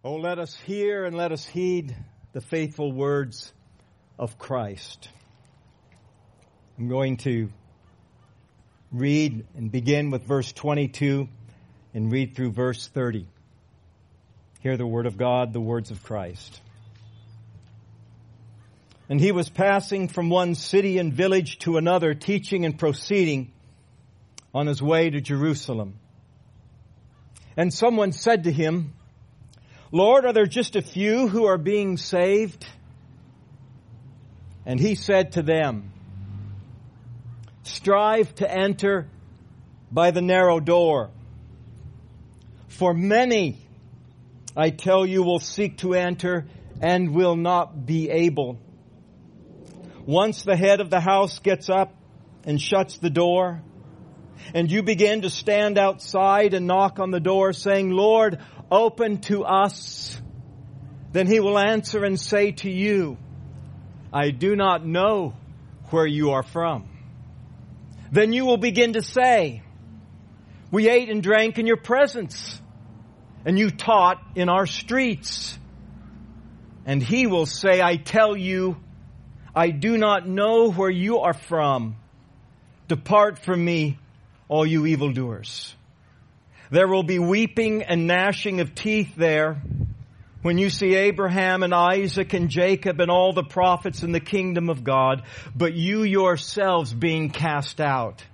Oh, let us hear and let us heed the faithful words of Christ. I'm going to read and begin with verse 22 and read through verse 30. Hear the word of God, the words of Christ. And he was passing from one city and village to another, teaching and proceeding on his way to Jerusalem. And someone said to him, Lord, are there just a few who are being saved? And he said to them, strive to enter by the narrow door. For many, I tell you, will seek to enter and will not be able. Once the head of the house gets up and shuts the door, and you begin to stand outside and knock on the door saying, Lord, open to us, then he will answer and say to you, I do not know where you are from. Then you will begin to say, we ate and drank in your presence, and you taught in our streets. And he will say, I tell you, I do not know where you are from. Depart from me, all you evildoers. There will be weeping and gnashing of teeth there when you see Abraham and Isaac and Jacob and all the prophets in the kingdom of God, but you yourselves being cast out.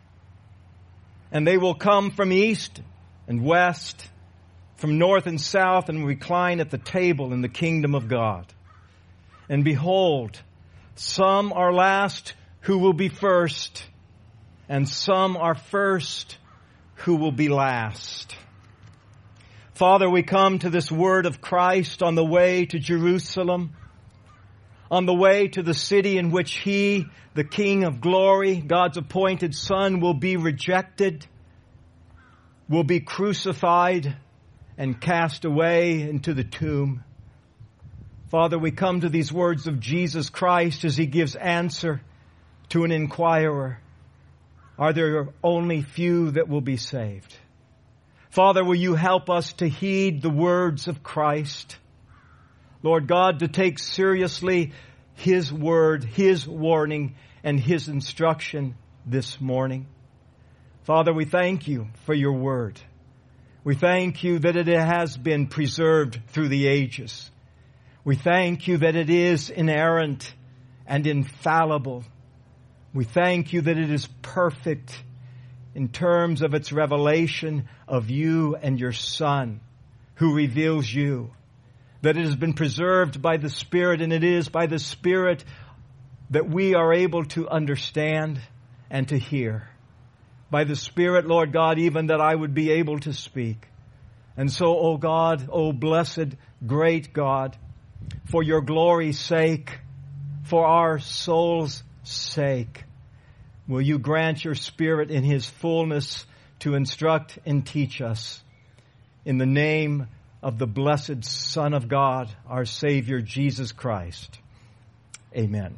And they will come from east and west, from north and south, and recline at the table in the kingdom of God. And behold, some are last who will be first, and some are first who will be last. Father, we come to this word of Christ on the way to Jerusalem, on the way to the city in which He, the King of glory, God's appointed Son, will be rejected, will be crucified, and cast away into the tomb. Father, we come to these words of Jesus Christ as He gives answer to an inquirer. Are there only few that will be saved? Father, will you help us to heed the words of Christ? Lord God, to take seriously His word, His warning, and His instruction this morning. Father, we thank you for your word. We thank you that it has been preserved through the ages. We thank you that it is inerrant and infallible. We thank you that it is perfect in terms of its revelation of you and your Son, who reveals you. That it has been preserved by the Spirit, and it is by the Spirit that we are able to understand and to hear. By the Spirit, Lord God, even that I would be able to speak. And so, O God, O blessed, great God, for your glory's sake, for our souls' sake, will you grant your Spirit in His fullness to instruct and teach us. In the name of the blessed Son of God, our Savior, Jesus Christ. Amen.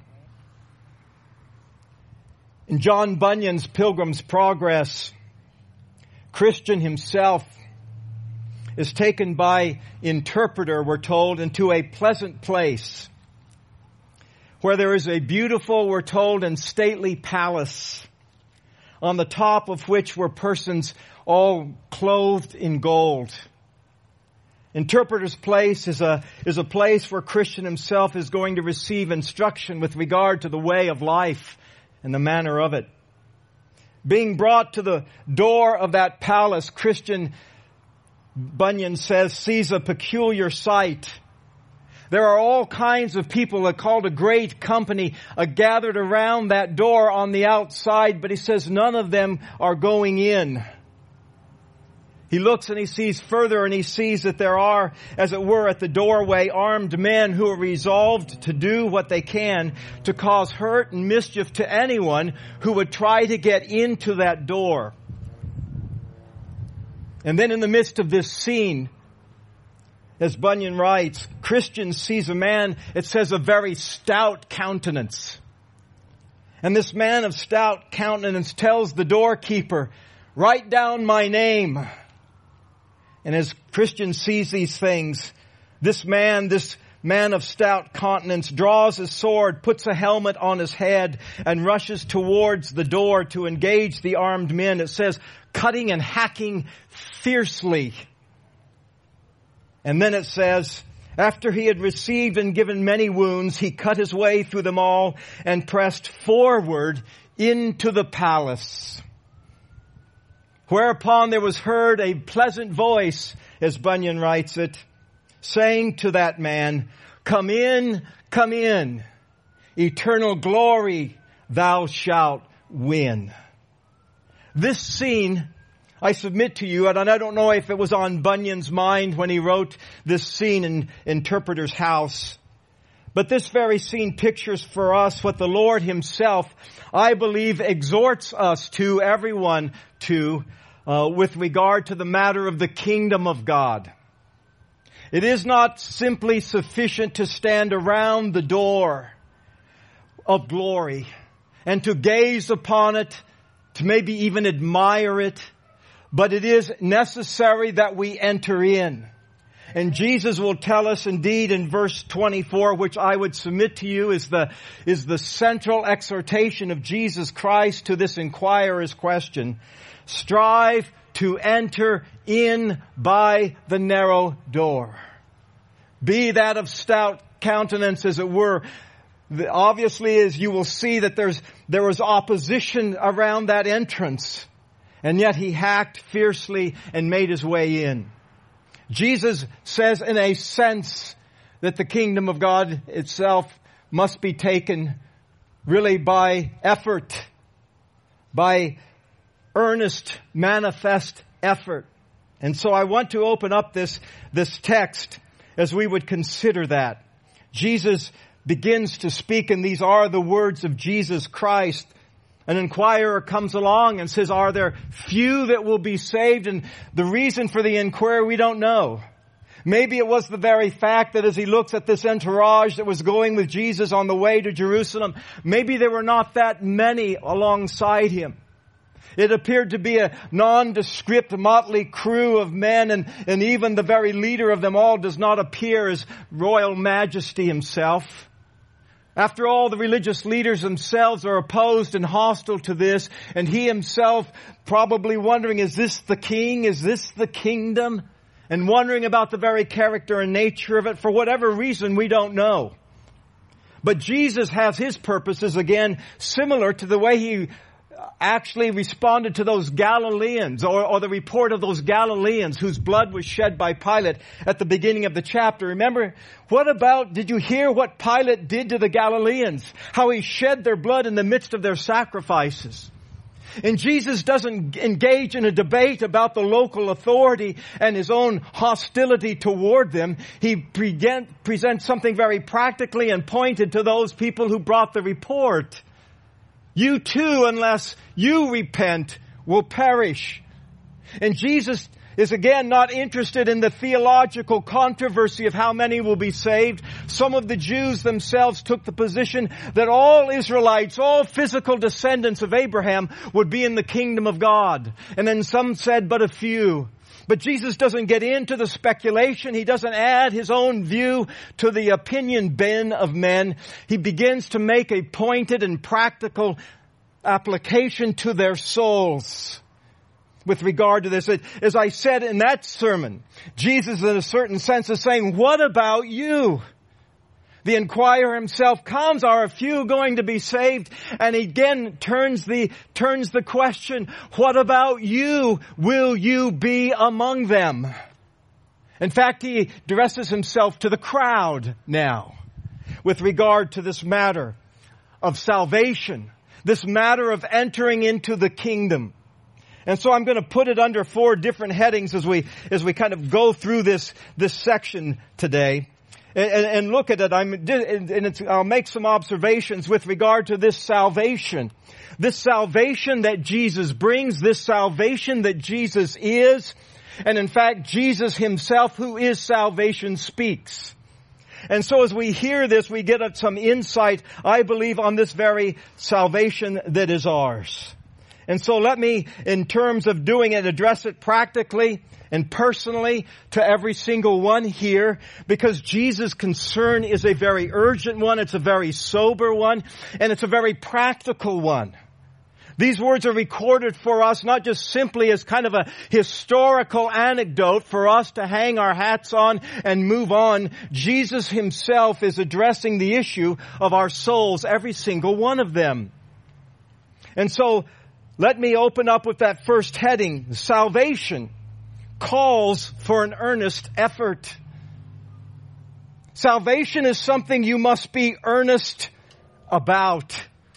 In John Bunyan's Pilgrim's Progress, Christian himself is taken by interpreter, we're told, into a pleasant place where there is a beautiful, we're told, and stately palace, on the top of which were persons all clothed in gold. Interpreter's place is a place where Christian himself is going to receive instruction with regard to the way of life and the manner of it. Being brought to the door of that palace, Christian, Bunyan says, sees a peculiar sight. There are all kinds of people that called a great company gathered around that door on the outside, but he says none of them are going in. He looks and he sees further and he sees that there are, as it were, at the doorway, armed men who are resolved to do what they can to cause hurt and mischief to anyone who would try to get into that door. And then in the midst of this scene, as Bunyan writes, Christian sees a man, it says, a very stout countenance. And this man of stout countenance tells the doorkeeper, write down my name. And as Christian sees these things, This man of stout countenance, draws his sword, puts a helmet on his head, and rushes towards the door to engage the armed men. It says, cutting and hacking fiercely. And then it says, after he had received and given many wounds, he cut his way through them all and pressed forward into the palace. Whereupon there was heard a pleasant voice, as Bunyan writes it, saying to that man, come in, eternal glory thou shalt win. This scene, I submit to you, and I don't know if it was on Bunyan's mind when he wrote this scene in Interpreter's House, but this very scene pictures for us what the Lord himself, I believe, exhorts us to, everyone to, with regard to the matter of the kingdom of God. It is not simply sufficient to stand around the door of glory and to gaze upon it, to maybe even admire it, but it is necessary that we enter in. And Jesus will tell us indeed in verse 24, which I would submit to you is the central exhortation of Jesus Christ to this inquirer's question. Strive to enter in by the narrow door. Be that of stout countenance, as it were. Obviously, as you will see, that there was opposition around that entrance. And yet he hacked fiercely and made his way in. Jesus says in a sense that the kingdom of God itself must be taken really by effort, by earnest, manifest effort. And so I want to open up this text as we would consider that. Jesus begins to speak, and these are the words of Jesus Christ. An inquirer comes along and says, are there few that will be saved? And the reason for the inquiry, we don't know. Maybe it was the very fact that as he looks at this entourage that was going with Jesus on the way to Jerusalem, maybe there were not that many alongside him. It appeared to be a nondescript, motley crew of men, and even the very leader of them all does not appear as Royal Majesty himself. After all, the religious leaders themselves are opposed and hostile to this, and he himself probably wondering, is this the king? Is this the kingdom? And wondering about the very character and nature of it. For whatever reason, we don't know. But Jesus has his purposes, again, similar to the way he actually responded to those Galileans, or the report of those Galileans whose blood was shed by Pilate at the beginning of the chapter. Remember, did you hear what Pilate did to the Galileans? How he shed their blood in the midst of their sacrifices. And Jesus doesn't engage in a debate about the local authority and his own hostility toward them. He presents something very practically and pointed to those people who brought the report. You too, unless you repent, will perish. And Jesus is again not interested in the theological controversy of how many will be saved. Some of the Jews themselves took the position that all Israelites, all physical descendants of Abraham would be in the kingdom of God. And then some said but a few. But Jesus doesn't get into the speculation. He doesn't add his own view to the opinion bin of men. He begins to make a pointed and practical application to their souls with regard to this. As I said in that sermon, Jesus in a certain sense is saying, what about you? The inquirer himself comes, are a few going to be saved? And he again turns the question, what about you? Will you be among them? In fact, he addresses himself to the crowd now with regard to this matter of salvation, this matter of entering into the kingdom. And so I'm going to put it under 4 different headings as we kind of go through this section today. And look at it. I'll make some observations with regard to this salvation. This salvation that Jesus brings, this salvation that Jesus is. And in fact, Jesus himself, who is salvation, speaks. And so as we hear this, we get some insight, I believe, on this very salvation that is ours. And so let me, in terms of doing it, address it practically and personally to every single one here, because Jesus' concern is a very urgent one, it's a very sober one, and it's a very practical one. These words are recorded for us not just simply as kind of a historical anecdote for us to hang our hats on and move on. Jesus himself is addressing the issue of our souls, every single one of them. And so let me open up with that first heading. Salvation calls for an earnest effort. Salvation is something you must be earnest about.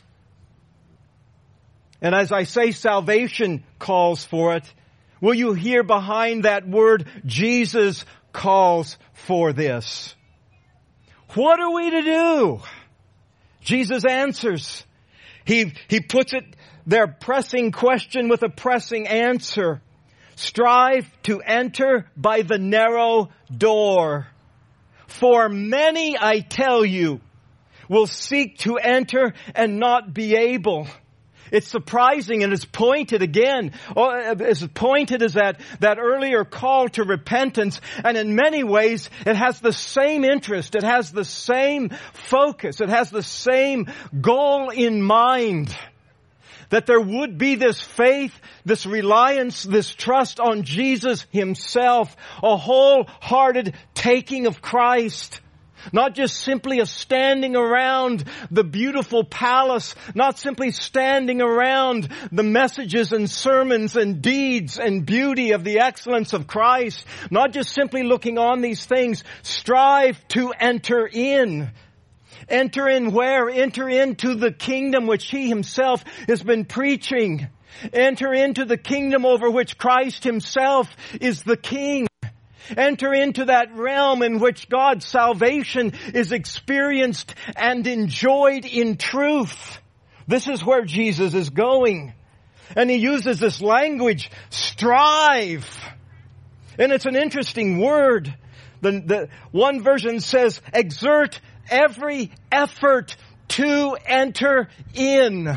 And as I say, salvation calls for it. Will you hear behind that word, Jesus calls for this? What are we to do? Jesus answers. He puts it, their pressing question with a pressing answer. Strive to enter by the narrow door. For many, I tell you, will seek to enter and not be able. It's surprising and it's pointed again. As pointed as that earlier call to repentance. And in many ways, it has the same interest. It has the same focus. It has the same goal in mind. That there would be this faith, this reliance, this trust on Jesus himself. A wholehearted taking of Christ. Not just simply a standing around the beautiful palace, not simply standing around the messages and sermons and deeds and beauty of the excellence of Christ, not just simply looking on these things. Strive to enter in. Enter in where? Enter into the kingdom which he himself has been preaching. Enter into the kingdom over which Christ himself is the king. Enter into that realm in which God's salvation is experienced and enjoyed in truth. This is where Jesus is going. And he uses this language, strive. And it's an interesting word. The one version says, exert every effort to enter in.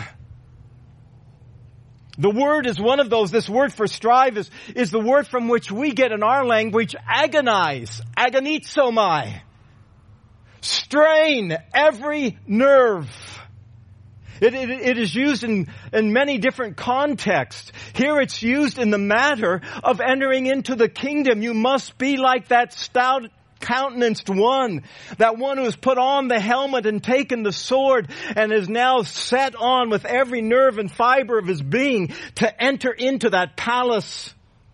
The word is one of those. This word for strive is the word from which we get in our language agonize. Agonizomai. Strain every nerve. It is used in many different contexts. Here it's used in the matter of entering into the kingdom. You must be like that stout countenanced one, that one who has put on the helmet and taken the sword and is now set on with every nerve and fiber of his being to enter into that palace.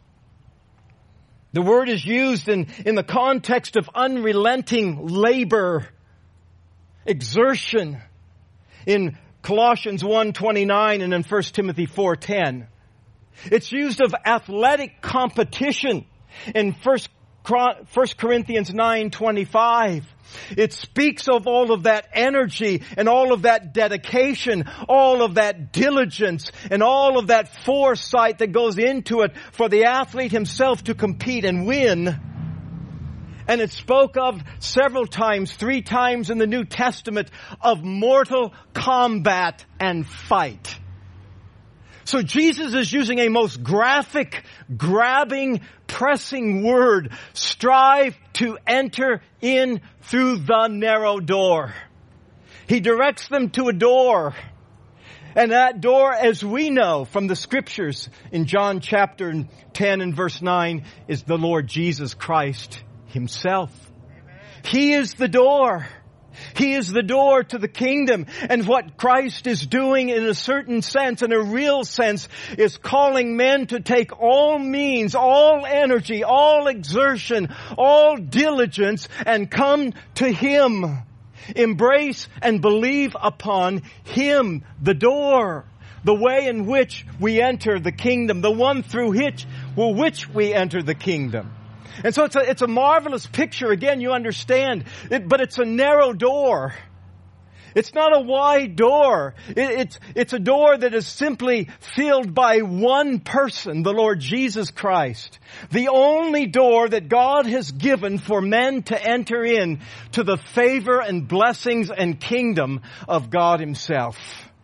The word is used in the context of unrelenting labor, exertion, in Colossians 1:29 and in 1 Timothy 4:10. It's used of athletic competition in 1 Corinthians 9:25. It speaks of all of that energy and all of that dedication, all of that diligence and all of that foresight that goes into it for the athlete himself to compete and win. And it spoke of several times, 3 times in the New Testament, of mortal combat and fight. So Jesus is using a most graphic, grabbing, pressing word. Strive to enter in through the narrow door. He directs them to a door. And that door, as we know from the scriptures in John chapter 10 and verse 9, is the Lord Jesus Christ himself. Amen. He is the door. He is the door to the kingdom. And what Christ is doing in a certain sense, in a real sense, is calling men to take all means, all energy, all exertion, all diligence, and come to Him. Embrace and believe upon Him, the door, the way in which we enter the kingdom, the one through which we enter the kingdom. And so it's a marvelous picture. Again, you understand it, but it's a narrow door. It's not a wide door. It's a door that is simply filled by one person, the Lord Jesus Christ. The only door that God has given for men to enter in to the favor and blessings and kingdom of God Himself.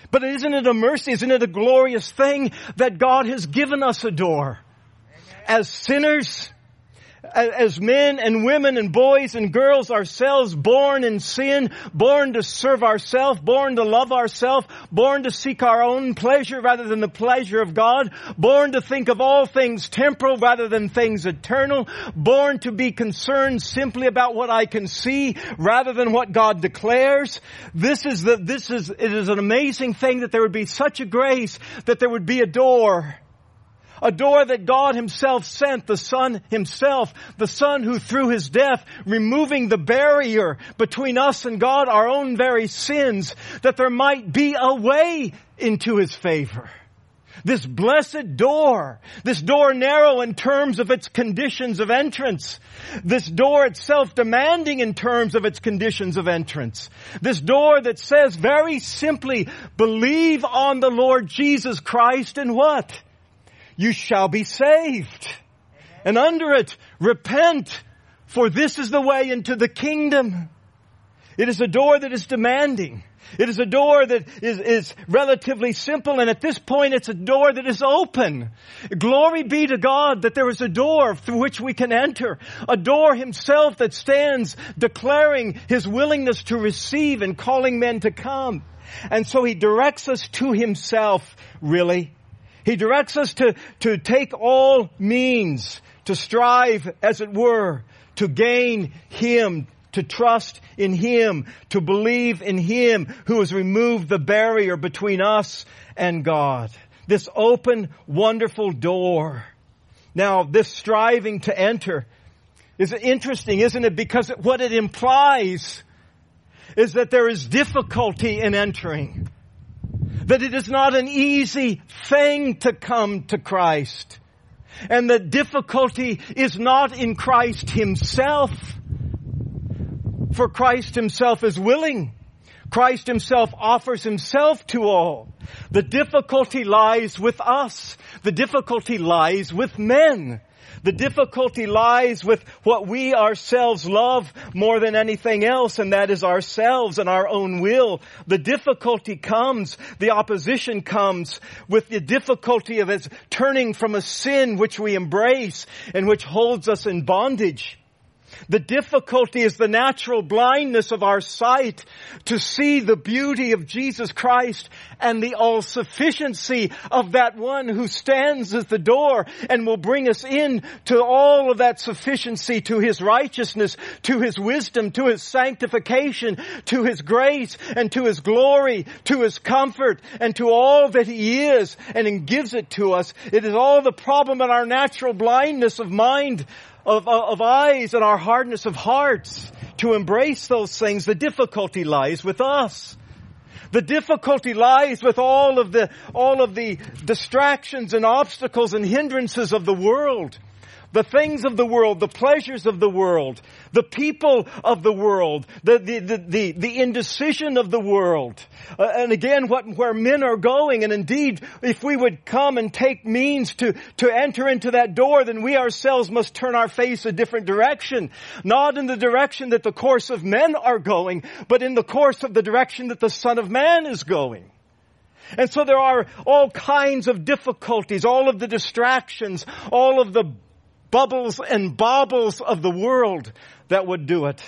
But isn't it a mercy? Isn't it a glorious thing that God has given us a door? As sinners, as men and women and boys and girls ourselves, born in sin, born to serve ourselves, born to love ourselves, born to seek our own pleasure rather than the pleasure of God, born to think of all things temporal rather than things eternal, born to be concerned simply about what I can see rather than what God declares. It is an amazing thing that there would be such a grace that there would be a door. A door that God Himself sent, the Son Himself, the Son who through His death, removing the barrier between us and God, our own very sins, that there might be a way into His favor. This blessed door, this door narrow in terms of its conditions of entrance, this door itself demanding in terms of its conditions of entrance, this door that says very simply, believe on the Lord Jesus Christ and what? You shall be saved. And under it, repent, for this is the way into the kingdom. It is a door that is demanding. It is a door that is relatively simple, and at this point it's a door that is open. Glory be to God that there is a door through which we can enter. A door Himself that stands declaring His willingness to receive and calling men to come. And so He directs us to Himself, really. He directs us to take all means, to strive, as it were, to gain Him, to trust in Him, to believe in Him who has removed the barrier between us and God. This open, wonderful door. Now, this striving to enter is interesting, isn't it? Because what it implies is that there is difficulty in entering. That it is not an easy thing to come to Christ. And that difficulty is not in Christ Himself. For Christ Himself is willing. Christ Himself offers Himself to all. The difficulty lies with us. The difficulty lies with men. The difficulty lies with what we ourselves love more than anything else, and that is ourselves and our own will. The difficulty comes, the opposition comes with the difficulty of its turning from a sin which we embrace and which holds us in bondage. The difficulty is the natural blindness of our sight to see the beauty of Jesus Christ and the all-sufficiency of that one who stands at the door and will bring us in to all of that sufficiency, to His righteousness, to His wisdom, to His sanctification, to His grace and to His glory, to His comfort and to all that He is, and He gives it to us. It is all the problem in our natural blindness of mind, of eyes, and our hardness of hearts to embrace those things. The difficulty lies with us. The difficulty lies with all of the distractions and obstacles and hindrances of the world. The things of the world, the pleasures of the world, the people of the world, the indecision of the world. And again, where men are going. And indeed, if we would come and take means to enter into that door, then we ourselves must turn our face a different direction. Not in the direction that the course of men are going, but in the course of the direction that the Son of Man is going. And so there are all kinds of difficulties, all of the distractions, all of the bubbles and baubles of the world that would do it.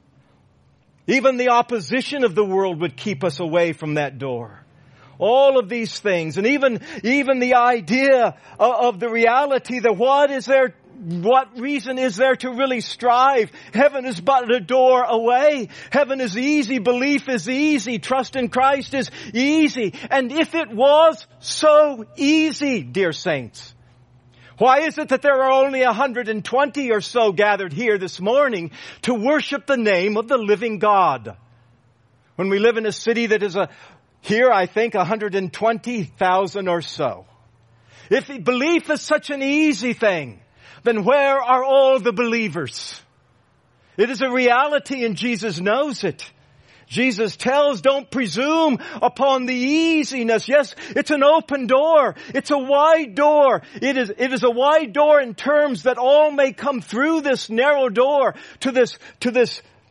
Even the opposition of the world would keep us away from that door. All of these things, and even the idea of the reality that what reason is there to really strive? Heaven is but a door away. Heaven is easy. Belief is easy. Trust in Christ is easy. And if it was so easy, dear saints, why is it that there are only 120 or so gathered here this morning to worship the name of the living God? When we live in a city that is here, I think, 120,000 or so. If belief is such an easy thing, then where are all the believers? It is a reality, and Jesus knows it. Jesus tells, don't presume upon the easiness. Yes, it's an open door. It's a wide door. It is a wide door in terms that all may come through this narrow door to this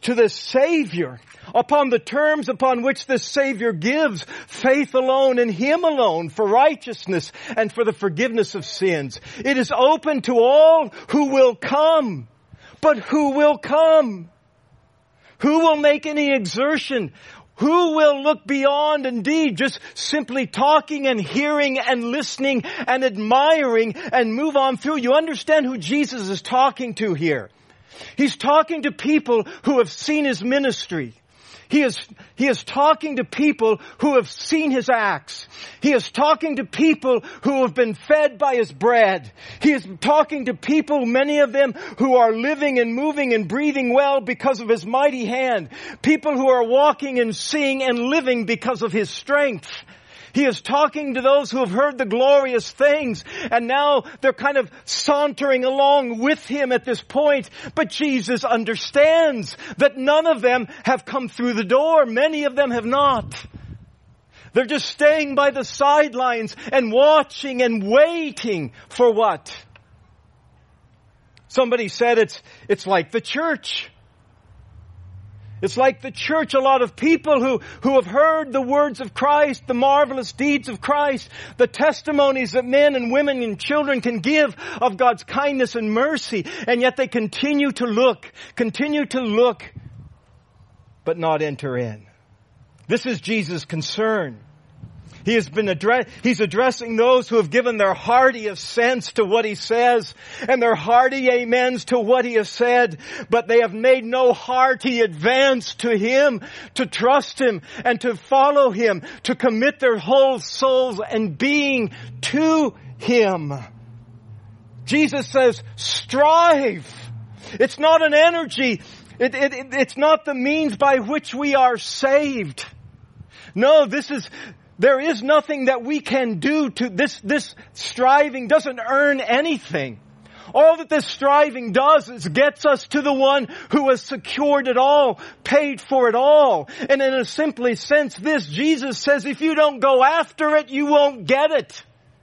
to the Savior, upon the terms upon which the Savior gives, faith alone in Him alone for righteousness and for the forgiveness of sins. It is open to all who will come. But who will come? Who will make any exertion? Who will look beyond indeed just simply talking and hearing and listening and admiring and move on through? You understand who Jesus is talking to here. He's talking to people who have seen His ministry. He is talking to people who have seen His acts. He is talking to people who have been fed by His bread. He is talking to people, many of them, who are living and moving and breathing well because of His mighty hand. People who are walking and seeing and living because of His strength. He is talking to those who have heard the glorious things, and now they're kind of sauntering along with Him at this point. But Jesus understands that none of them have come through the door. Many of them have not. They're just staying by the sidelines and watching and waiting for what? Somebody said it's like the church. It's like the church, a lot of people who have heard the words of Christ, the marvelous deeds of Christ, the testimonies that men and women and children can give of God's kindness and mercy, and yet they continue to look, but not enter in. This is Jesus' concern. He's addressing those who have given their hearty assents to what He says and their hearty amens to what He has said, but they have made no hearty advance to Him, to trust Him and to follow Him, to commit their whole souls and being to Him. Jesus says, strive. It's not an energy. It's not the means by which we are saved. No, there is nothing that we can do to this striving doesn't earn anything. All that this striving does is gets us to the one who has secured it all, paid for it all. And in a simply sense, Jesus says, if you don't go after it, you won't get it.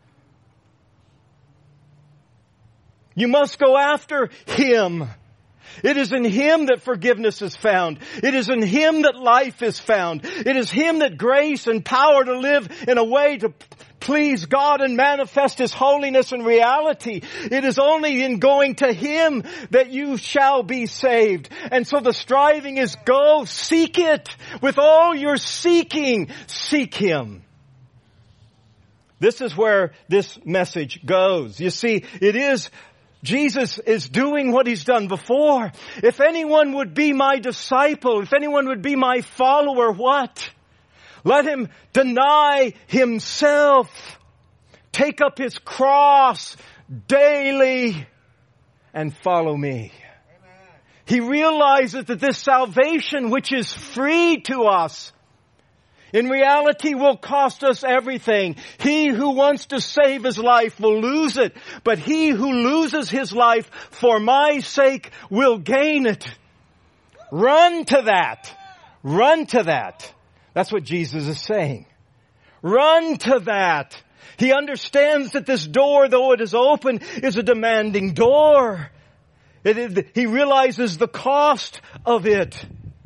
You must go after Him. It is in Him that forgiveness is found. It is in Him that life is found. It is Him that grace and power to live in a way to please God and manifest His holiness and reality. It is only in going to Him that you shall be saved. And so the striving is go, seek it. With all your seeking, seek Him. This is where this message goes. You see, Jesus is doing what He's done before. If anyone would be my disciple, if anyone would be my follower, what? Let him deny himself, take up his cross daily, and follow me. Amen. He realizes that this salvation, which is free to us, in reality will cost us everything. He who wants to save his life will lose it, but he who loses his life for my sake will gain it. Run to that. Run to that. That's what Jesus is saying. Run to that. He understands that this door, though it is open, is a demanding door. He realizes the cost of it.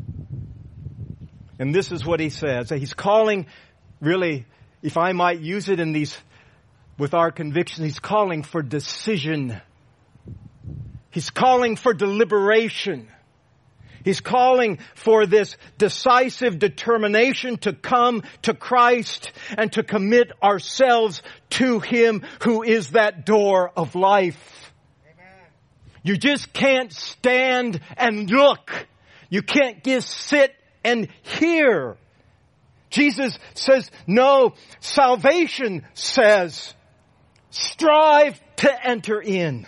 And this is what he says. He's calling, really, if I might use it in these, with our convictions, he's calling for decision. He's calling for deliberation. He's calling for this decisive determination to come to Christ and to commit ourselves to Him who is that door of life. Amen. You just can't stand and look. You can't just sit and hear. Jesus says, no, salvation says, strive to enter in.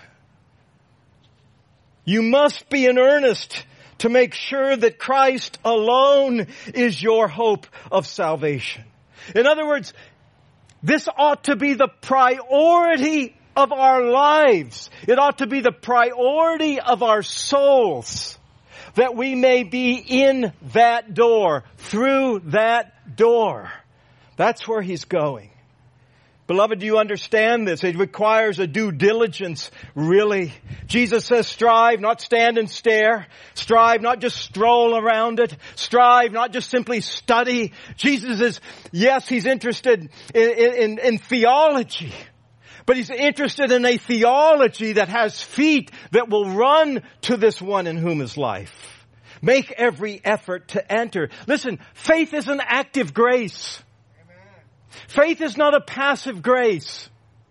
You must be in earnest to make sure that Christ alone is your hope of salvation. In other words, this ought to be the priority of our lives. It ought to be the priority of our souls, that we may be in that door, through that door. That's where he's going. Beloved, do you understand this? It requires a due diligence, really. Jesus says, strive, not stand and stare. Strive, not just stroll around it. Strive, not just simply study. Jesus is, yes, he's interested in theology. But he's interested in a theology that has feet that will run to this one in whom is life. Make every effort to enter. Listen, faith is an active grace. Faith is not a passive grace.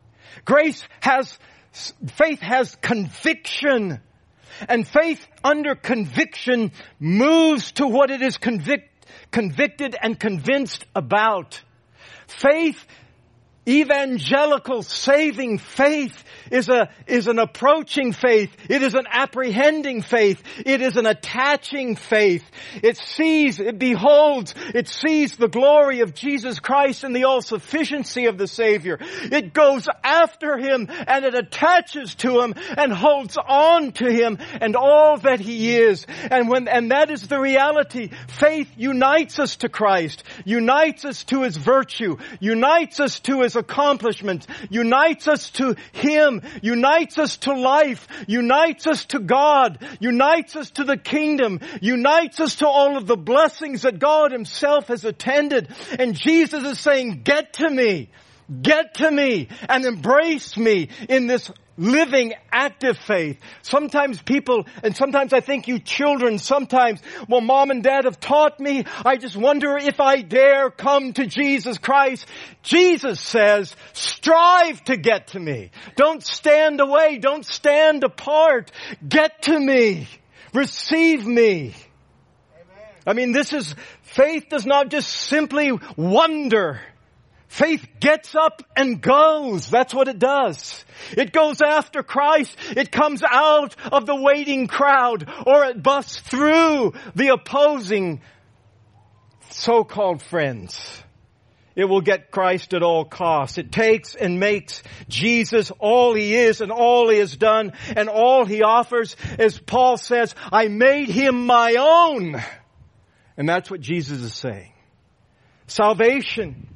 Faith has conviction. And faith under conviction moves to what it is convicted and convinced about. Faith, evangelical saving faith, is an approaching faith. It is an apprehending faith. It is an attaching faith. It sees, it beholds, it sees the glory of Jesus Christ and the all-sufficiency of the Savior. It goes after Him and it attaches to Him and holds on to Him and all that He is. And that is the reality. Faith unites us to Christ, unites us to His virtue, unites us to His accomplishments, unites us to Him, unites us to life, unites us to God, unites us to the kingdom, unites us to all of the blessings that God Himself has attended. And Jesus is saying, get to me and embrace me in this living, active faith. Sometimes people, and sometimes I think you children, sometimes, well, mom and dad have taught me, I just wonder if I dare come to Jesus Christ. Jesus says, strive to get to me. Don't stand away. Don't stand apart. Get to me. Receive me. Amen. I mean, faith does not just simply wonder. Faith gets up and goes. That's what it does. It goes after Christ. It comes out of the waiting crowd, or it busts through the opposing so-called friends. It will get Christ at all costs. It takes and makes Jesus all He is and all He has done and all He offers. As Paul says, I made Him my own. And that's what Jesus is saying. Salvation,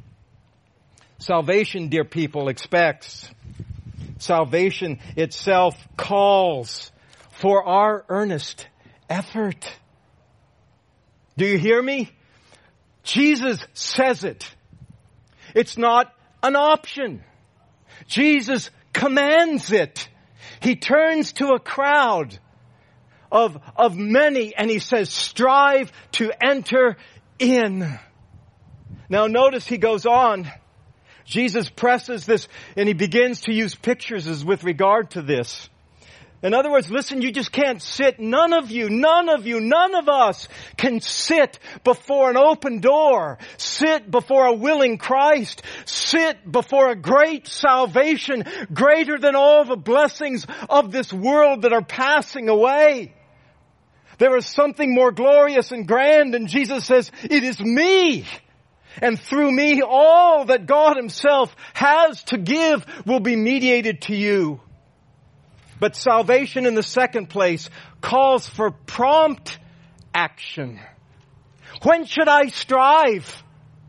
dear people, expects. Salvation itself calls for our earnest effort. Do you hear me? Jesus says it. It's not an option. Jesus commands it. He turns to a crowd of many and He says, strive to enter in. Now notice He goes on. Jesus presses this and He begins to use pictures with regard to this. In other words, listen, you just can't sit. None of us can sit before an open door, sit before a willing Christ, sit before a great salvation greater than all the blessings of this world that are passing away. There is something more glorious and grand, and Jesus says, it is me. And through me, all that God Himself has to give will be mediated to you. But salvation, in the second place, calls for prompt action. When should I strive?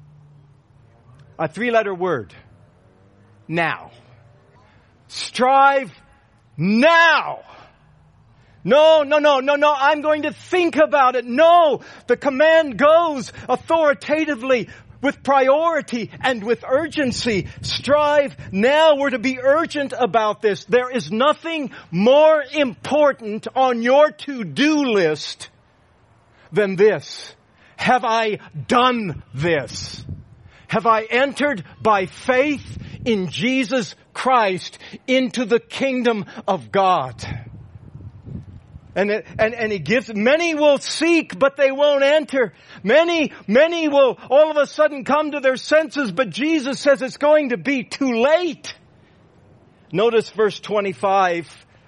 A 3-letter word. Now. Strive now. No, I'm going to think about it. No, the command goes authoritatively, with priority and with urgency. Strive now. We're to be urgent about this. There is nothing more important on your to-do list than this. Have I done this? Have I entered by faith in Jesus Christ into the kingdom of God? And He gives, many will seek, but they won't enter. Many will all of a sudden come to their senses, but Jesus says it's going to be too late. Notice verse 25.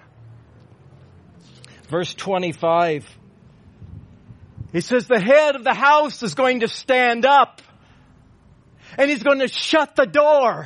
Verse 25. He says the head of the house is going to stand up and he's going to shut the door.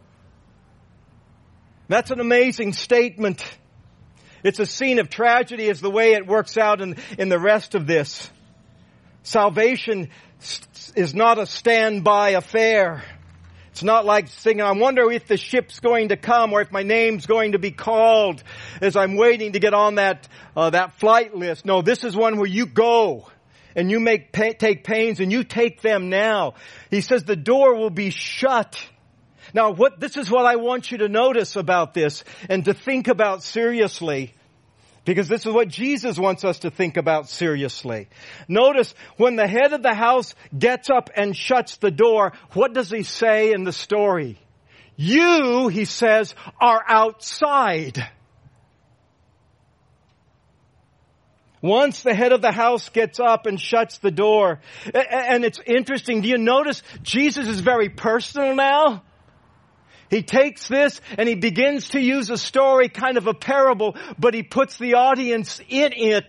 That's an amazing statement. It's a scene of tragedy as the way it works out in the rest of this. Salvation is not a standby affair. It's not like singing, I wonder if the ship's going to come or if my name's going to be called as I'm waiting to get on that flight list. No, this is one where you go and you take pains and you take them now. He says the door will be shut. Now, this is what I want you to notice about this and to think about seriously. Because this is what Jesus wants us to think about seriously. Notice, when the head of the house gets up and shuts the door, what does he say in the story? You, he says, are outside. Once the head of the house gets up and shuts the door, and it's interesting, do you notice Jesus is very personal now? He takes this and he begins to use a story, kind of a parable, but he puts the audience in it.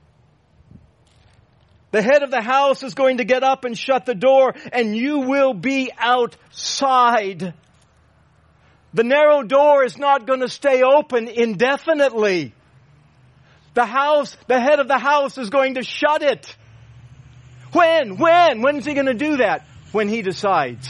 The head of the house is going to get up and shut the door, and you will be outside. The narrow door is not going to stay open indefinitely. The head of the house is going to shut it. When? When's he going to do that? When he decides.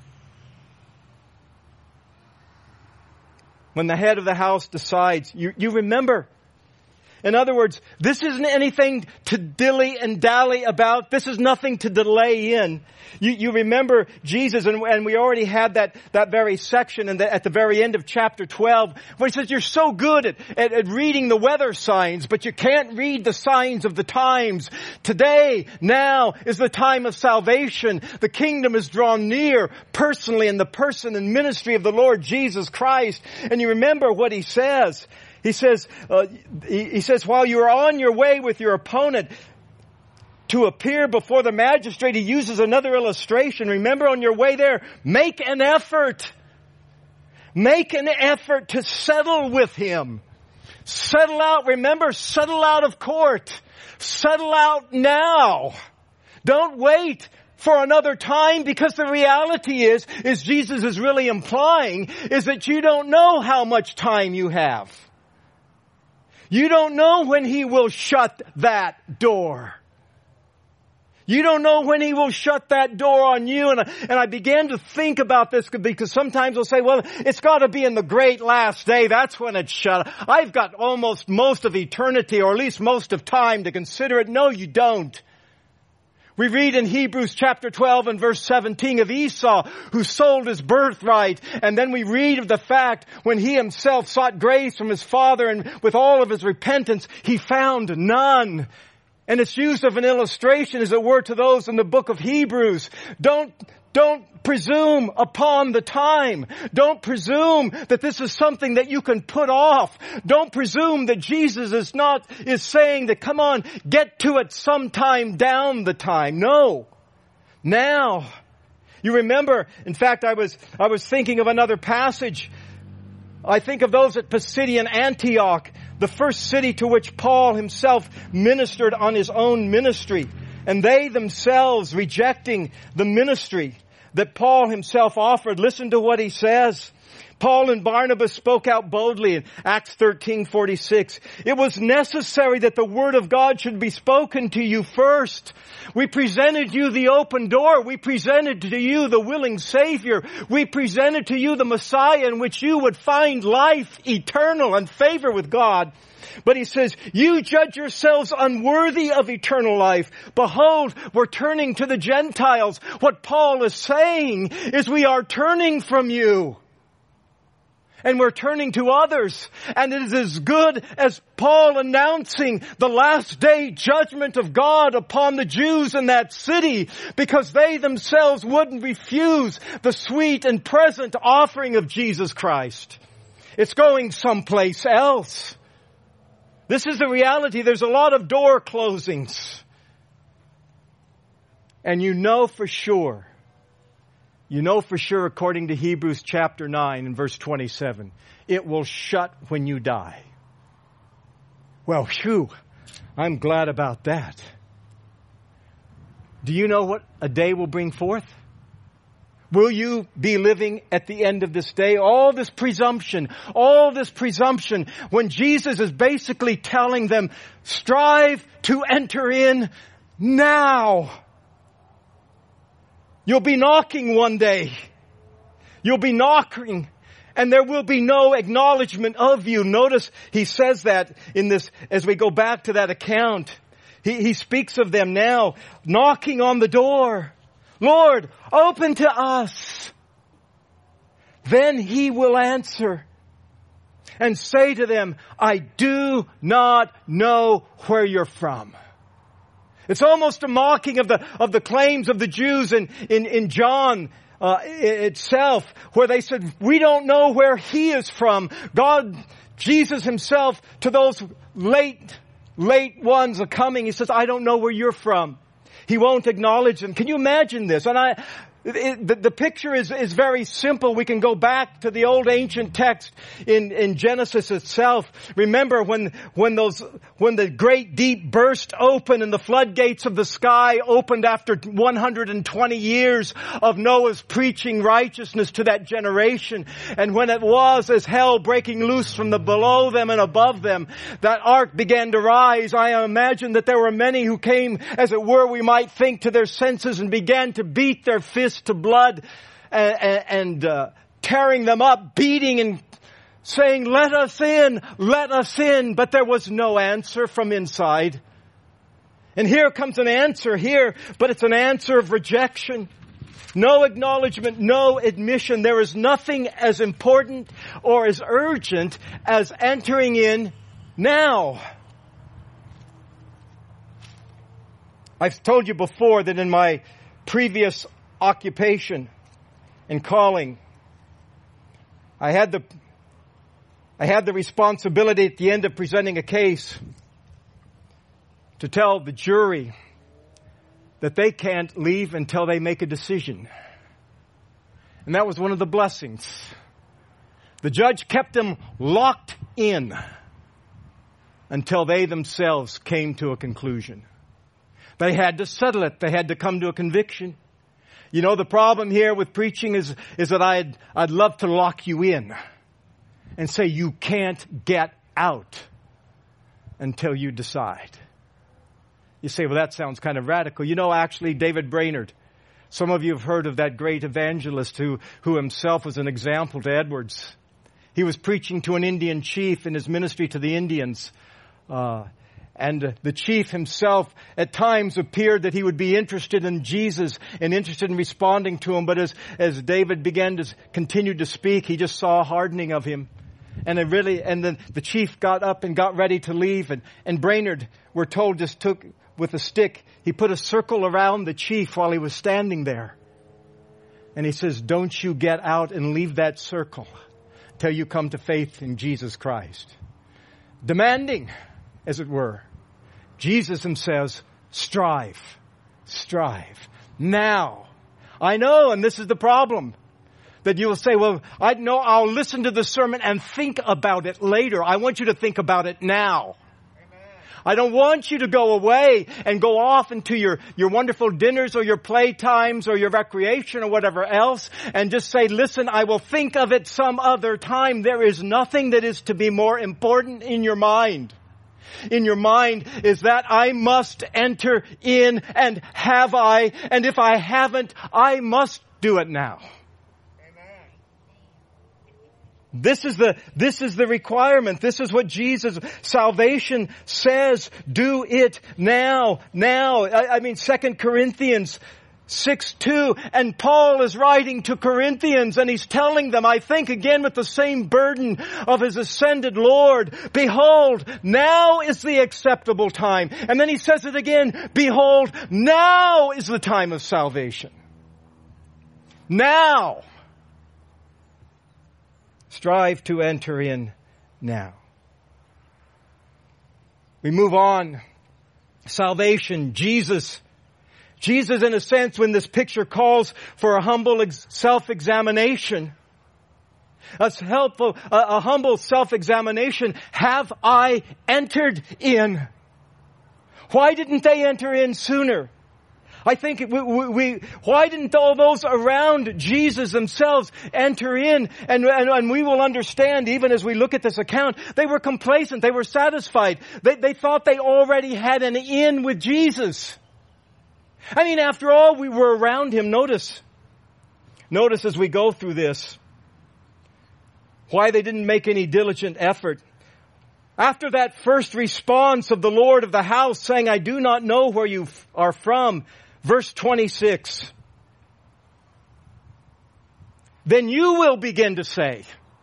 When the head of the house decides, you remember. In other words, this isn't anything to dilly and dally about. This is nothing to delay in. You remember Jesus, and we already had that very section at the very end of chapter 12, where he says, you're so good at reading the weather signs, but you can't read the signs of the times. Today, now, is the time of salvation. The kingdom is drawn near personally in the person and ministry of the Lord Jesus Christ. And you remember what he says. He says, while you are on your way with your opponent to appear before the magistrate, he uses another illustration. Remember, on your way there, make an effort. Make an effort to settle with him. Settle out, remember, settle out of court. Settle out now. Don't wait for another time, because the reality is Jesus is really implying, is that you don't know how much time you have. You don't know when he will shut that door. You don't know when he will shut that door on you. And I began to think about this, because sometimes we'll say, well, it's got to be in the great last day. That's when it's shut. I've got almost most of eternity, or at least most of time to consider it. No, you don't. We read in Hebrews chapter 12 and verse 17 of Esau, who sold his birthright. And then we read of the fact when he himself sought grace from his father, and with all of his repentance, he found none. And it's used of an illustration, as it were, to those in the book of Hebrews. Don't presume upon the time. Don't presume that this is something that you can put off. Don't presume that Jesus is saying that, come on, get to it sometime down the time. No. Now. You remember, in fact, I was thinking of another passage. I think of those at Pisidian Antioch, the first city to which Paul himself ministered on his own ministry. And they themselves rejecting the ministry that Paul himself offered. Listen to what he says. Paul and Barnabas spoke out boldly in Acts 13:46. It was necessary that the word of God should be spoken to you first. We presented you the open door. We presented to you the willing Savior. We presented to you the Messiah in which you would find life eternal and favor with God. But he says, you judge yourselves unworthy of eternal life. Behold, we're turning to the Gentiles. What Paul is saying is we are turning from you. And we're turning to others. And it is as good as Paul announcing the last day judgment of God upon the Jews in that city, because they themselves wouldn't refuse the sweet and present offering of Jesus Christ. It's going someplace else. This is the reality. There's a lot of door closings. And you know for sure according to Hebrews chapter 9 and verse 27, it will shut when you die. Well, phew, I'm glad about that. Do you know what a day will bring forth? Will you be living at the end of this day? All this presumption, when Jesus is basically telling them, strive to enter in now. You'll be knocking one day. You'll be knocking, and there will be no acknowledgement of you. Notice he says that in this, as we go back to that account. He speaks of them now, knocking on the door. Lord, open to us. Then he will answer and say to them, I do not know where you're from. It's almost a mocking of the claims of the Jews in John itself, where they said, we don't know where he is from. God, Jesus himself, to those late ones are coming, he says, I don't know where you're from. He won't acknowledge them. Can you imagine this? And the picture is very simple. We can go back to the old ancient text in Genesis itself. Remember when the great deep burst open and the floodgates of the sky opened after 120 years of Noah's preaching righteousness to that generation. And when it was as hell breaking loose from the below them and above them, that ark began to rise. I imagine that there were many who came, as it were, we might think, to their senses and began to beat their fists to blood and tearing them up, beating and saying, let us in, let us in. But there was no answer from inside. And here comes an answer here, but it's an answer of rejection. No acknowledgement, no admission. There is nothing as important or as urgent as entering in now. I've told you before that in my previous occupation and calling, I had the responsibility at the end of presenting a case to tell the jury that they can't leave until they make a decision. And that was one of the blessings. The judge kept them locked in until they themselves came to a conclusion. They had to settle it. They had to come to a conviction. You know, the problem here with preaching is that I'd love to lock you in and say you can't get out until you decide. You say, well, that sounds kind of radical. You know, actually, David Brainerd, some of you have heard of that great evangelist who himself was an example to Edwards. He was preaching to an Indian chief in his ministry to the Indians. And the chief himself at times appeared that he would be interested in Jesus and interested in responding to him. But as David began to continue to speak, he just saw a hardening of him. And then the chief got up and got ready to leave. And Brainerd, we're told, just took with a stick, he put a circle around the chief while he was standing there. And he says, don't you get out and leave that circle till you come to faith in Jesus Christ. Demanding, as it were. Jesus himself says, strive. Now. I know, and this is the problem, that you will say, well, I know I'll listen to the sermon and think about it later. I want you to think about it now. Amen. I don't want you to go away and go off into your wonderful dinners or your playtimes or your recreation or whatever else and just say, listen, I will think of it some other time. There is nothing that is to be more important in your mind. In your mind is that I must enter in, and have I, and if I haven't, I must do it now. Amen. This is the requirement. This is what Jesus' salvation says. Do it now. Now. I mean, 2 Corinthians 6:2, and Paul is writing to Corinthians and he's telling them, I think again with the same burden of his ascended Lord, behold, now is the acceptable time. And then he says it again, behold, now is the time of salvation. Now. Strive to enter in now. We move on. Salvation, Jesus, in a sense, when this picture calls for a humble self-examination, a humble self-examination, have I entered in? Why didn't they enter in sooner? I think why didn't all those around Jesus themselves enter in? And we will understand, even as we look at this account, they were complacent, they were satisfied. They thought they already had an in with Jesus. I mean, after all, we were around him. Notice as we go through this, Why they didn't make any diligent effort. After that first response of the Lord of the house saying, I do not know where you are from, verse 26, then you will begin to say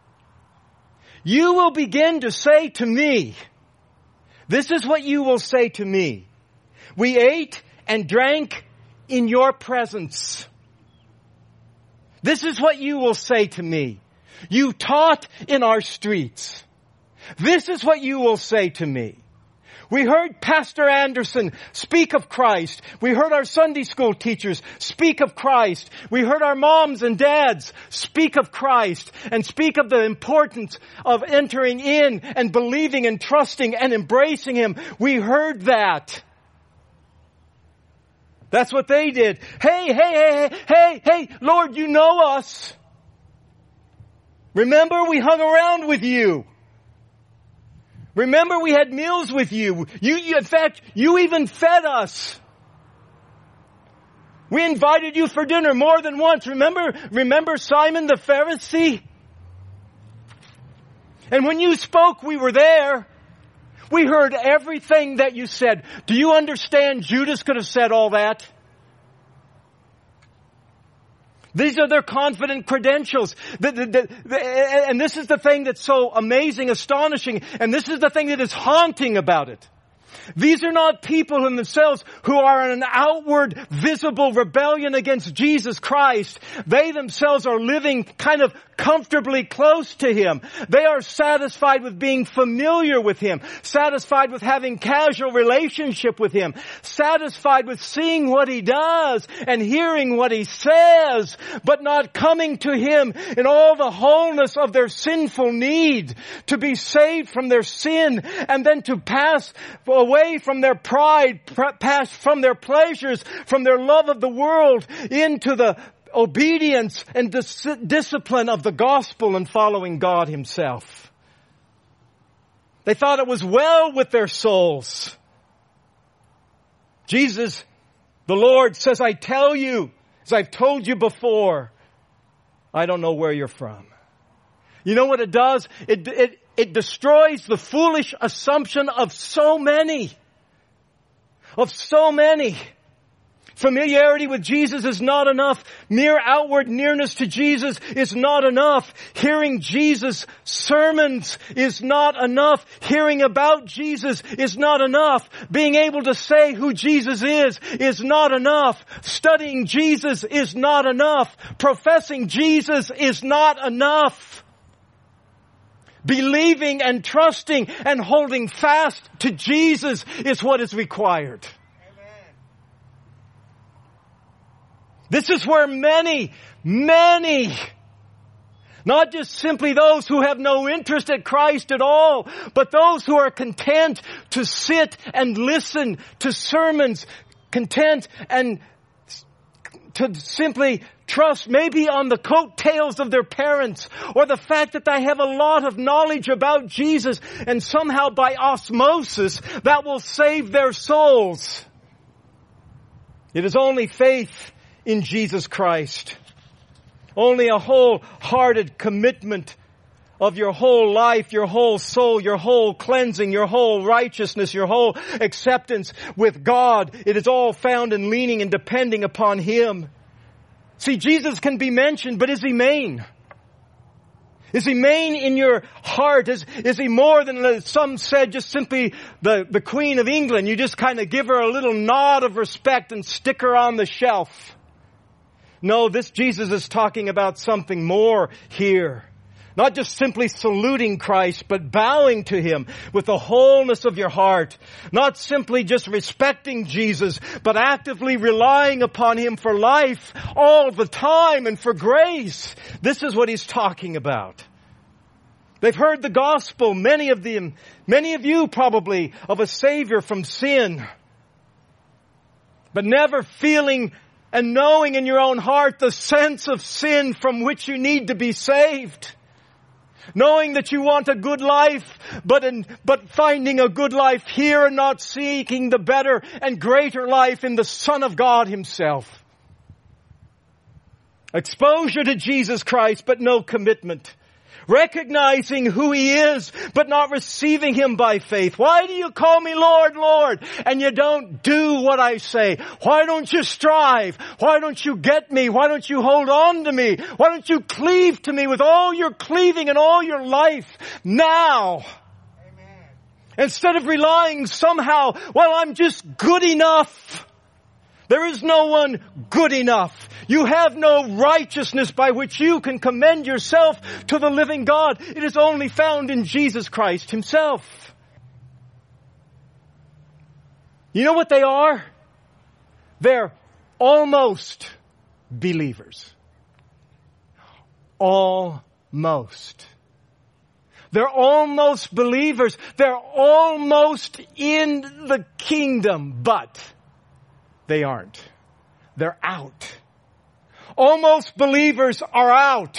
to me, this is what you will say to me. We ate and drank in your presence. This is what you will say to me. You taught in our streets. This is what you will say to me. We heard Pastor Anderson speak of Christ. We heard our Sunday school teachers speak of Christ. We heard our moms and dads speak of Christ and speak of the importance of entering in and believing and trusting and embracing Him. We heard that. That's what they did. Hey, Lord, you know us. Remember, we hung around with you. Remember, we had meals with you. In fact, you even fed us. We invited you for dinner more than once. Remember Simon the Pharisee? And when you spoke, we were there. We heard everything that you said. Do you understand Judas could have said all that? These are their confident credentials. And this is the thing that's so amazing, astonishing, and this is the thing that is haunting about it. These are not people in themselves who are in an outward, visible rebellion against Jesus Christ. They themselves are living kind of comfortably close to Him. They are satisfied with being familiar with Him, satisfied with having casual relationship with Him, satisfied with seeing what He does and hearing what He says, but not coming to Him in all the wholeness of their sinful need to be saved from their sin and then to pass away from their pride, pass from their pleasures, from their love of the world into the obedience and discipline of the gospel and following God Himself. They thought it was well with their souls. Jesus, the Lord, says, I tell you, as I've told you before, I don't know where you're from. You know what it does? It destroys the foolish assumption of so many. Familiarity with Jesus is not enough. Mere outward nearness to Jesus is not enough. Hearing Jesus' sermons is not enough. Hearing about Jesus is not enough. Being able to say who Jesus is not enough. Studying Jesus is not enough. Professing Jesus is not enough. Believing and trusting and holding fast to Jesus is what is required. This is where many, not just simply those who have no interest at Christ at all, but those who are content to sit and listen to sermons, content and to simply trust maybe on the coattails of their parents or the fact that they have a lot of knowledge about Jesus and somehow by osmosis that will save their souls. It is only faith in Jesus Christ. Only a wholehearted commitment of your whole life, your whole soul, your whole cleansing, your whole righteousness, your whole acceptance with God. It is all found in leaning and depending upon Him. See, Jesus can be mentioned, but is He main? Is He main in your heart? Is He more than some said, just simply the Queen of England? You just kind of give her a little nod of respect and stick her on the shelf. No, this Jesus is talking about something more here. Not just simply saluting Christ, but bowing to Him with the wholeness of your heart. Not simply just respecting Jesus, but actively relying upon Him for life all the time and for grace. This is what He's talking about. They've heard the gospel, many of you probably, of a Savior from sin. But never feeling and knowing in your own heart the sense of sin from which you need to be saved. Knowing that you want a good life, but finding a good life here and not seeking the better and greater life in the Son of God Himself. Exposure to Jesus Christ, but no commitment. recognizing who He is, but not receiving Him by faith. Why do you call me Lord, Lord, and you don't do what I say? Why don't you strive? Why don't you get me? Why don't you hold on to me? Why don't you cleave to me with all your cleaving and all your life now? Amen. Instead of relying somehow, well, I'm just good enough. There is no one good enough. You have no righteousness by which you can commend yourself to the living God. It is only found in Jesus Christ Himself. You know what they are? They're almost believers. Almost. They're almost believers. They're almost in the kingdom, but they aren't. They're out. Almost believers are out.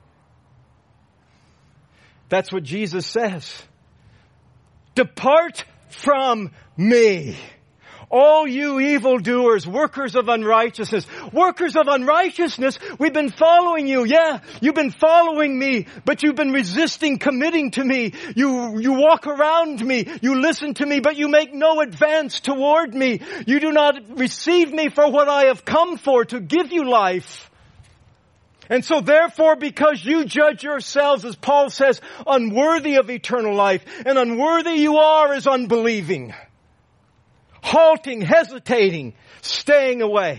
That's what Jesus says. Depart from me, all you evildoers, workers of unrighteousness. Workers of unrighteousness, we've been following you. Yeah, you've been following me, but you've been resisting committing to me. You walk around me, you listen to me, but you make no advance toward me. You do not receive me for what I have come for, to give you life. And so therefore, because you judge yourselves, as Paul says, unworthy of eternal life, and unworthy you are as unbelieving, halting, hesitating, staying away.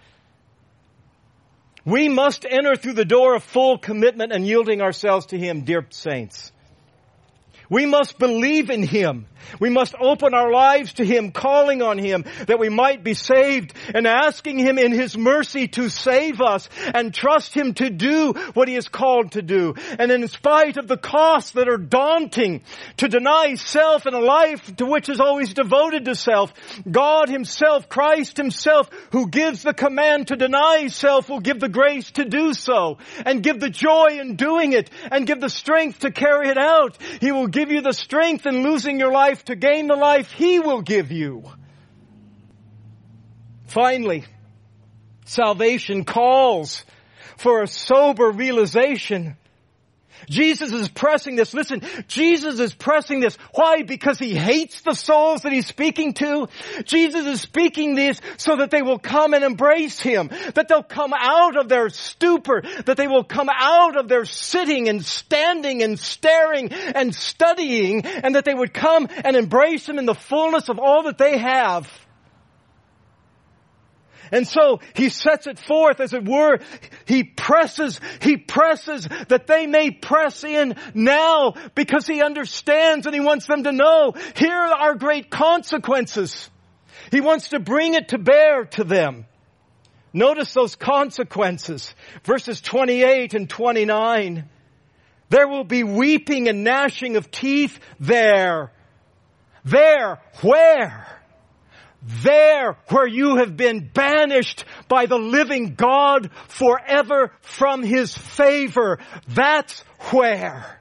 We must enter through the door of full commitment and yielding ourselves to Him, dear saints. We must believe in Him. We must open our lives to Him, calling on Him that we might be saved, and asking Him in His mercy to save us, and trust Him to do what He is called to do. And in spite of the costs that are daunting, to deny self and a life to which is always devoted to self, God Himself, Christ Himself, who gives the command to deny self, will give the grace to do so, and give the joy in doing it, and give the strength to carry it out. He will give you the strength in losing your life to gain the life He will give you. Finally, salvation calls for a sober realization. Jesus is pressing this. Listen, Jesus is pressing this. Why? Because He hates the souls that He's speaking to. Jesus is speaking this so that they will come and embrace Him. That they'll come out of their stupor. That they will come out of their sitting and standing and staring and studying. And that they would come and embrace Him in the fullness of all that they have. And so He sets it forth, as it were. He presses that they may press in now, because He understands and He wants them to know here are great consequences. He wants to bring it to bear to them. Notice those consequences. Verses 28 and 29. There will be weeping and gnashing of teeth there. There, where? There where you have been banished by the living God forever from His favor. That's where.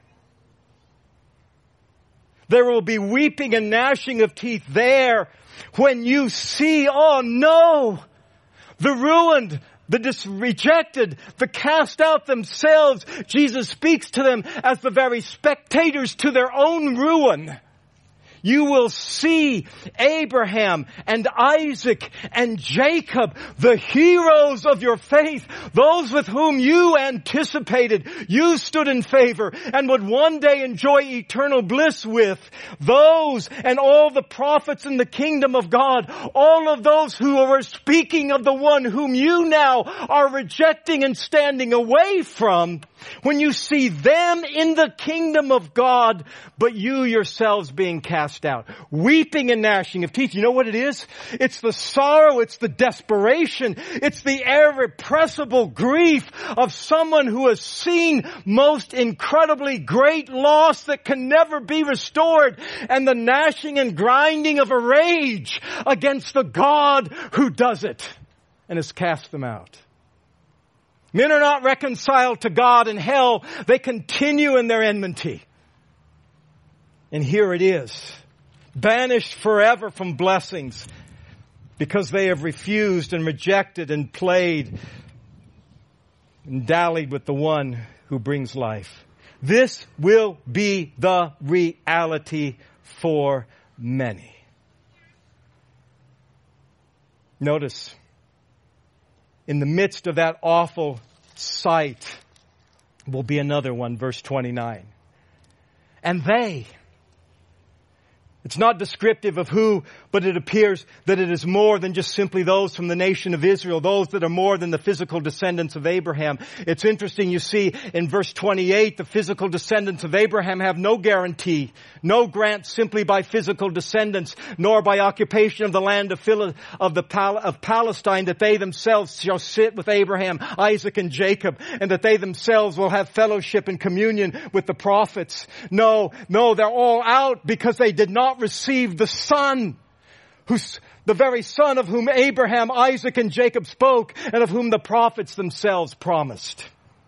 There will be weeping and gnashing of teeth there when you see, oh no, the ruined, the rejected, the cast out themselves. Jesus speaks to them as the very spectators to their own ruin. You will see Abraham and Isaac and Jacob, the heroes of your faith, those with whom you anticipated, you stood in favor and would one day enjoy eternal bliss with. Those and all the prophets in the kingdom of God, all of those who are speaking of the one whom you now are rejecting and standing away from, when you see them in the kingdom of God, but you yourselves being cast out, weeping and gnashing of teeth. You know what it is? It's the sorrow, it's the desperation, it's the irrepressible grief of someone who has seen most incredibly great loss that can never be restored, and the gnashing and grinding of a rage against the God who does it and has cast them out. Men are not reconciled to God in hell. They continue in their enmity. And here it is, banished forever from blessings because they have refused and rejected and played and dallied with the one who brings life. This will be the reality for many. Notice, in the midst of that awful sight will be another one, verse 29. And they, it's not descriptive of who, but it appears that it is more than just simply those from the nation of Israel, those that are more than the physical descendants of Abraham. It's interesting, you see, in verse 28, the physical descendants of Abraham have no guarantee, no grant simply by physical descendants, nor by occupation of the land of Palestine, that they themselves shall sit with Abraham, Isaac, and Jacob, and that they themselves will have fellowship and communion with the prophets. No, they're all out because they did not receive the Son, who's the very Son of whom Abraham, Isaac, and Jacob spoke, and of whom the prophets themselves promised.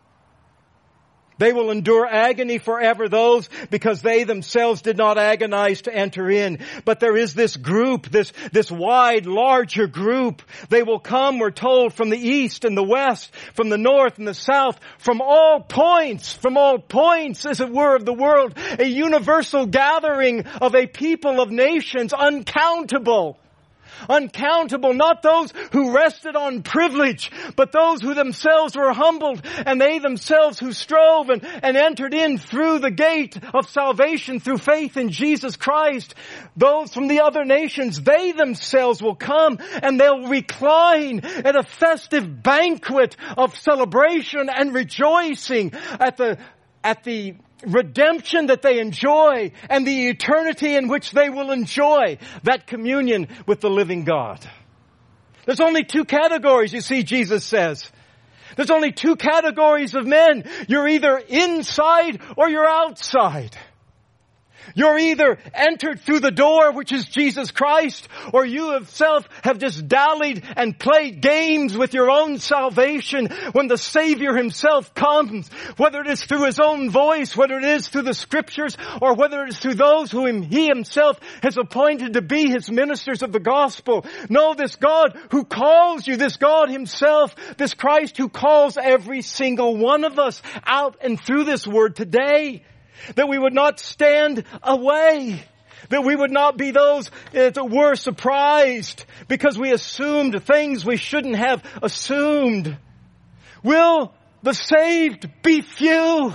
They will endure agony forever, those, because they themselves did not agonize to enter in. But there is this group, this wide, larger group. They will come, we're told, from the east and the west, from the north and the south, from all points, as it were, of the world. A universal gathering of a people of nations, uncountable. Uncountable, not those who rested on privilege, but those who themselves were humbled, and they themselves who strove and entered in through the gate of salvation through faith in Jesus Christ. Those from the other nations, they themselves will come and they'll recline at a festive banquet of celebration and rejoicing at the redemption that they enjoy and the eternity in which they will enjoy that communion with the living God. There's only two categories, you see, Jesus says. There's only two categories of men. You're either inside or you're outside. You're either entered through the door, which is Jesus Christ, or you yourself have just dallied and played games with your own salvation when the Savior Himself comes, whether it is through His own voice, whether it is through the Scriptures, or whether it is through those whom He Himself has appointed to be His ministers of the gospel. No, this God who calls you, this God Himself, this Christ who calls every single one of us out and through this word today. That we would not stand away. That we would not be those that were surprised because we assumed things we shouldn't have assumed. Will the saved be few?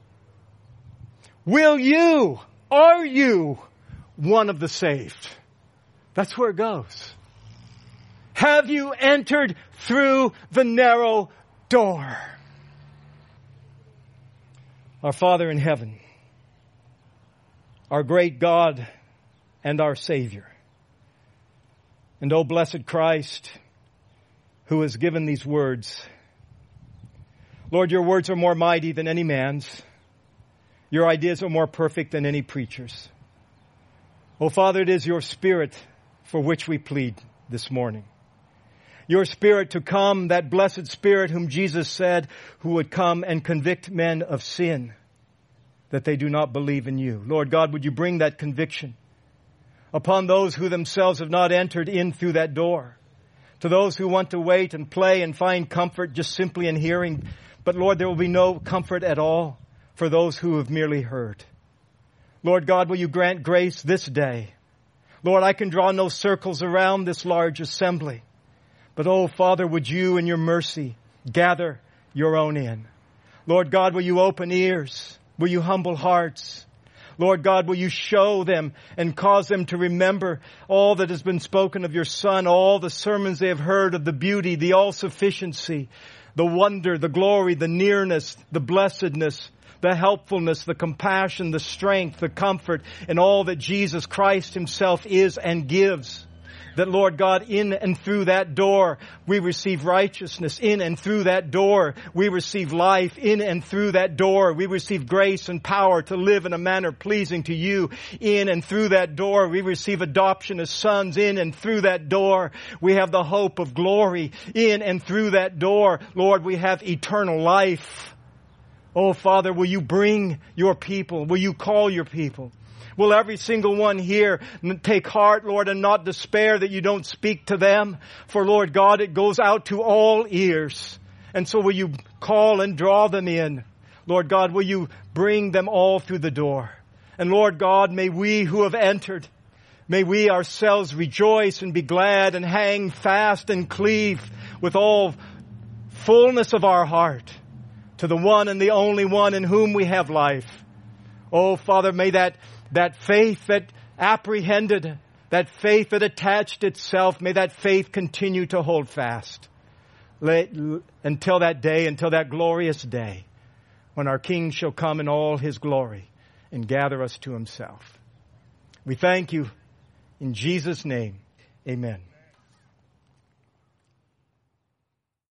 Are you one of the saved? That's where it goes. Have you entered through the narrow door? Our Father in heaven, our great God and our Savior. And O blessed Christ, who has given these words. Lord, your words are more mighty than any man's. Your ideas are more perfect than any preacher's. O Father, it is your Spirit for which we plead this morning. Your Spirit to come, that blessed Spirit whom Jesus said who would come and convict men of sin, that they do not believe in you. Lord God, would you bring that conviction upon those who themselves have not entered in through that door, to those who want to wait and play and find comfort just simply in hearing. But Lord, there will be no comfort at all for those who have merely heard. Lord God, will you grant grace this day? Lord, I can draw no circles around this large assembly. But oh Father, would you in your mercy gather your own in? Lord God, will you open ears? Will you humble hearts? Lord God, will you show them and cause them to remember all that has been spoken of your Son, all the sermons they have heard of the beauty, the all-sufficiency, the wonder, the glory, the nearness, the blessedness, the helpfulness, the compassion, the strength, the comfort, and all that Jesus Christ Himself is and gives. That, Lord God, in and through that door, we receive righteousness. In and through that door, we receive life. In and through that door, we receive grace and power to live in a manner pleasing to you. In and through that door, we receive adoption as sons. In and through that door, we have the hope of glory. In and through that door, Lord, we have eternal life. Oh, Father, will you bring your people? Will you call your people? Will every single one here take heart, Lord, and not despair that you don't speak to them? For, Lord God, it goes out to all ears. And so will you call and draw them in? Lord God, will you bring them all through the door? And Lord God, may we who have entered, may we ourselves rejoice and be glad and hang fast and cleave with all fullness of our heart to the one and the only one in whom we have life. Oh, Father, may that faith that apprehended, that faith that attached itself, may that faith continue to hold fast until that day, until that glorious day when our King shall come in all His glory and gather us to Himself. We thank you in Jesus' name. Amen.